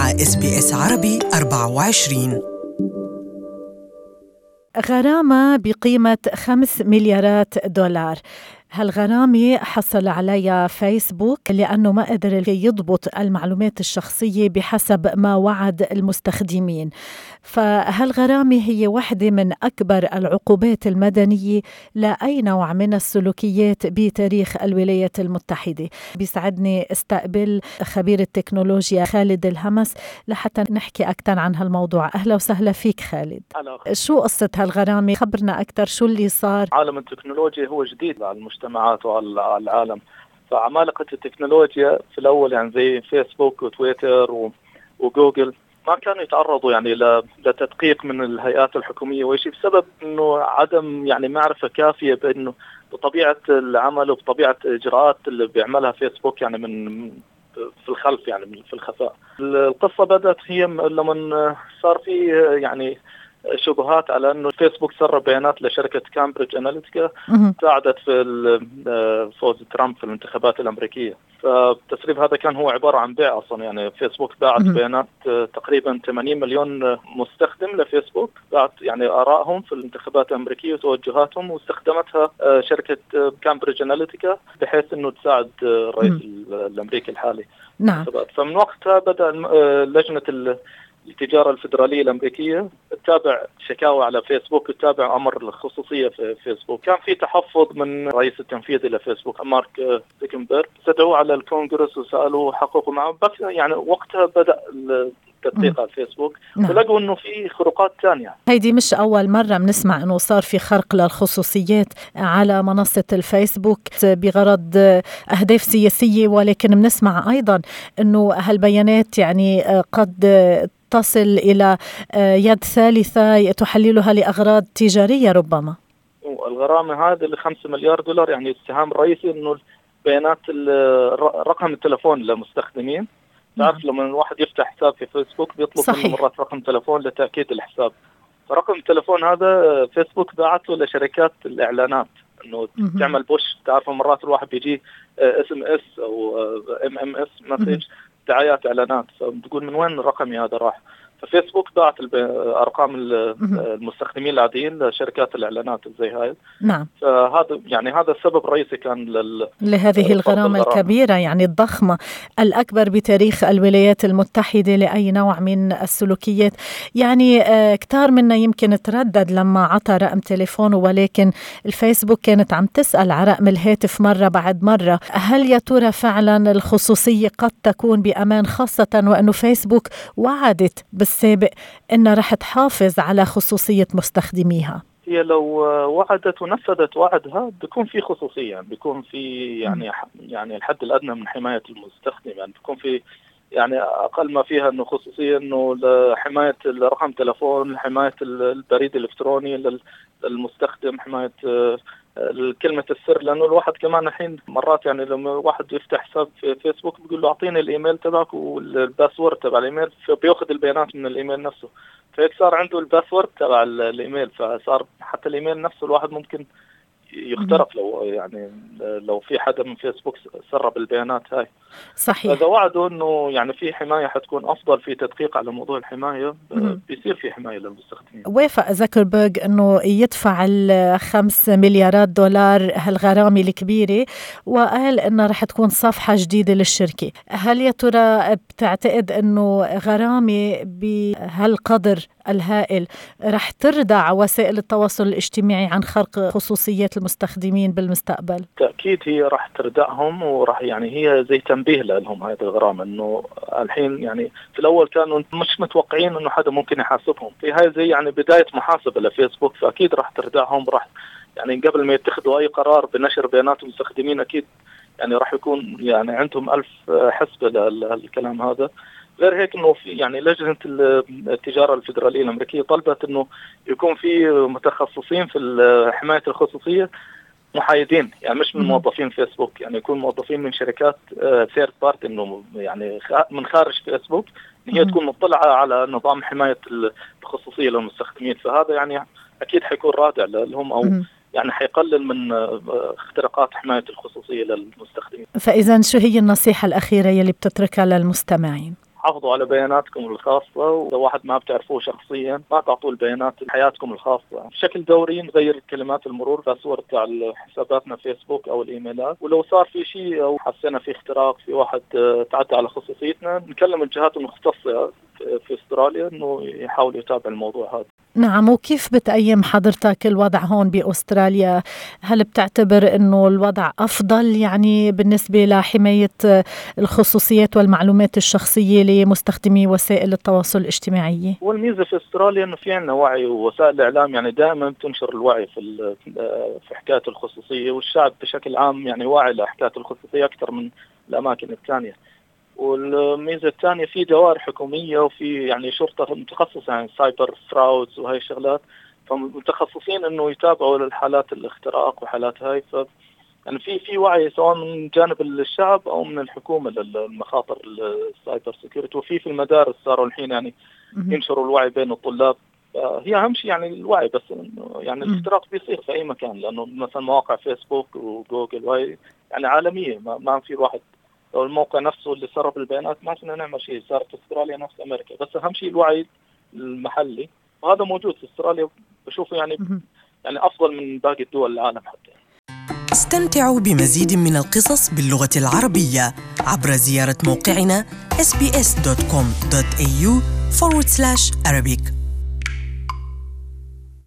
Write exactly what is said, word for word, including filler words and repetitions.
مع إس بي إس عربي أربعة وعشرين. غرامة بقيمة خمس مليارات دولار. هالغرامة حصل عليها فيسبوك لأنه ما قدر يضبط المعلومات الشخصية بحسب ما وعد المستخدمين. فهالغرامة هي واحدة من أكبر العقوبات المدنية لأي نوع من السلوكيات بتاريخ الولايات المتحدة. بيسعدني استقبل خبير التكنولوجيا خالد الهمس لحتى نحكي أكثر عن هالموضوع. أهلا وسهلا فيك خالد. أهلا. شو قصة هالغرامة؟ خبرنا أكثر شو اللي صار. عالم التكنولوجيا هو جديد على المجتمعات وعلى العالم، فعمالقة التكنولوجيا في الأول يعني زي فيسبوك وتويتر وجوجل ما كانوا يتعرضوا يعني لتدقيق من الهيئات الحكومية، وشيء بسبب إنه عدم يعني معرفة كافية بإنه بطبيعة العمل وبطبيعة الإجراءات اللي بيعملها فيسبوك يعني من في الخلف يعني في الخفاء. القصة بدأت هي لما صار في يعني شبهات على أنه فيسبوك سرب بيانات لشركة كامبريدج أناليتيكا ساعدت في فوز ترامب في الانتخابات الأمريكية. فالتسريب هذا كان هو عبارة عن بيع أصلا، يعني فيسبوك باعت بيانات تقريبا ثمانين مليون مستخدم لفيسبوك، باعت يعني آرائهم في الانتخابات الأمريكية وتوجهاتهم، واستخدمتها شركة كامبريدج أناليتيكا بحيث أنه تساعد الرئيس الأمريكي الحالي. نعم. فمن وقتها بدأ لجنة التجارة الفيدرالية الأمريكية تتابع شكاوى على فيسبوك وتتابع أمر الخصوصية في فيسبوك. كان في تحفظ من رئيس التنفيذي لفيسبوك مارك زوكربيرج، استدعوه على الكونغرس وسألوا حققوا معه، بس يعني وقتها بدأ التدقيق على الفيسبوك ولقوا إنه في خروقات ثانية. هيدي مش أول مرة بنسمع إنه صار في خرق للخصوصيات على منصة الفيسبوك بغرض أهداف سياسية، ولكن بنسمع أيضا إنه هالبيانات يعني قد تصل إلى يد ثالثة تحللها لأغراض تجارية ربما. الغرامة هذه لخمسة مليار دولار، يعني السهام الرئيسي إنه بيانات رقم التلفون للمستخدمين. تعرف لما الواحد يفتح حساب في فيسبوك بيطلب صحيح. منه مرات رقم تلفون لتأكيد الحساب. فرقم التلفون هذا فيسبوك باعته لشركات الإعلانات إنه م- تعمل بوش. تعرف مرات الواحد بيجي اس ام اس او ام ام اس مسج دعايات اعلانات، فبتقول من وين رقمي هذا راح. ففيسبوك باعت ارقام المستخدمين العاديين لشركات الاعلانات زي هاي. نعم. فهذا يعني هذا السبب الرئيسي كان لل... لهذه الغرامة الكبيرة، يعني الضخمة الأكبر بتاريخ الولايات المتحدة لأي نوع من السلوكيات. يعني آه كتار منا يمكن تردد لما عطى رقم تليفونه، ولكن الفيسبوك كانت عم تسأل على رقم الهاتف مرة بعد مرة. هل يا ترى فعلا الخصوصية قد تكون بأمان، خاصة وأنه فيسبوك وعدت بالسابق أنها رح تحافظ على خصوصية مستخدميها؟ هي لو وعدت ونفذت وعدها بيكون في خصوصية، يعني بيكون في يعني يعني الحد الأدنى من حماية المستخدم، يعني بيكون في يعني أقل ما فيها إنه خصوصية إنه لحماية رقم تلفون، حماية البريد الإلكتروني للمستخدم، حماية كلمة السر. لأنه الواحد كمان الحين مرات يعني لما واحد يفتح حساب في فيسبوك بيقول له أعطيني الإيميل تبعك والباسورد تبع الإيميل، فبيأخذ البيانات من الإيميل نفسه، فهيك صار عنده الباسورد تبع الإيميل، فصار حتى الإيميل نفسه الواحد ممكن يخترق لو يعني لو في حدا من فيسبوك سرب البيانات هاي. صحيح. إذا وعدوا إنه يعني في حماية حتكون أفضل، في تدقيق على موضوع الحماية بيصير في حماية للمستخدمين. وافق زوكربيرج إنه يدفع الخمس مليارات دولار هالغرامة الكبيرة، وقال إنه رح تكون صفحة جديدة للشركة. هل يا ترى بتعتقد إنه غرامة بهالقدر الهائل رح تردع وسائل التواصل الاجتماعي عن خرق خصوصيات المستخدمين بالمستقبل؟ تأكيد هي رح تردعهم، ورح يعني هي زي تنبيه لهم هذه الغرامة، إنه الحين يعني في الأول كانوا مش متوقعين إنه حدا ممكن يحاسبهم، في هاي زي يعني بداية محاسبة لفيسبوك، فأكيد رح تردعهم. رح يعني قبل ما يتخذوا أي قرار بنشر بيانات المستخدمين أكيد يعني رح يكون يعني عندهم ألف حسبة للكلام هذا. غير هيك إنه في يعني لجنة التجارة الفيدرالية الأمريكية طلبت إنه يكون في متخصصين في حماية الخصوصية محايدين، يعني مش من موظفين فيسبوك، يعني يكون موظفين من شركات ثيرد بارت، إنه يعني من خارج فيسبوك، إن هي تكون مطلعة على نظام حماية الخصوصية للمستخدمين. فهذا يعني أكيد حيكون رادع لهم، أو يعني حيقلل من اختراقات حماية الخصوصية للمستخدمين. فإذا شو هي النصيحة الأخيرة يلي بتتركها للمستمعين؟ حافظوا على بياناتكم الخاصة، وإذا واحد ما بتعرفوه شخصيا ما تعطوا البيانات حياتكم الخاصة. بشكل دوري نغير كلمات المرور باسورد على حساباتنا فيسبوك أو الإيميلات، ولو صار في شيء أو حسينا في اختراق في واحد تعدى على خصوصيتنا نكلم الجهات المختصة في استراليا إنه يحاولوا يتابعوا الموضوع هذا. نعم، وكيف بتقيم حضرتك الوضع هون بأستراليا؟ هل بتعتبر أنه الوضع أفضل يعني بالنسبة لحماية الخصوصيات والمعلومات الشخصية لمستخدمي وسائل التواصل الاجتماعي؟ والميزة في استراليا أنه في عنا وعي، ووسائل الإعلام يعني دائما تنشر الوعي في في حكاية الخصوصية، والشعب بشكل عام يعني واعي لحكاية الخصوصية أكثر من الأماكن الثانية. والميزة الثانية في دوائر حكومية وفي يعني شرطة متخصصة يعني سايبر فراودز وهي الشغلات، فمتخصصين إنه يتابعوا للحالات الاختراق وحالات هاي. ف يعني في في وعي سواء من جانب الشعب أو من الحكومة للمخاطر السايبر سيكيورتي، وفي في المدارس صاروا الحين يعني ينشروا الوعي بين الطلاب. هي أهم شيء يعني الوعي، بس يعني الاختراق بيصير في أي مكان، لأنه مثلا مواقع فيسبوك وجوجل وهي يعني عالمية، ما ما في واحد لو الموقع نفسه اللي سرب البيانات ما فينا نعمل شيء. صارت استراليا نفس أمريكا، بس أهم شيء الوعي المحلي، وهذا موجود في استراليا بشوفه يعني يعني أفضل من باقي الدول العالم حتى. استمتعوا بمزيد من القصص باللغة العربية عبر زيارة موقعنا إس بي إس دوت كوم دوت إيه يو forward slash Arabic.